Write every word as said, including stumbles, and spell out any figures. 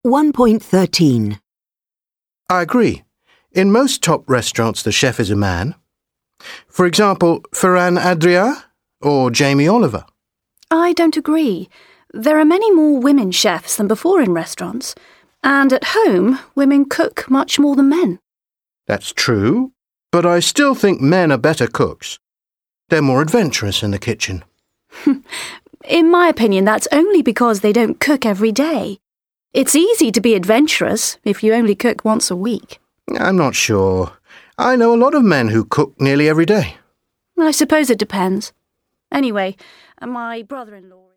one point thirteen. I agree. In most top restaurants, the chef is a man. For example, Ferran Adrià or Jamie Oliver. I don't agree. There are many more women chefs than before in restaurants. And at home, women cook much more than men. That's true, but I still think men are better cooks. They're more adventurous in the kitchen. In my opinion, that's only because they don't cook every day. It's easy to be adventurous if you only cook once a week. I'm not sure. I know a lot of men who cook nearly every day. I suppose it depends. Anyway, my brother-in-law...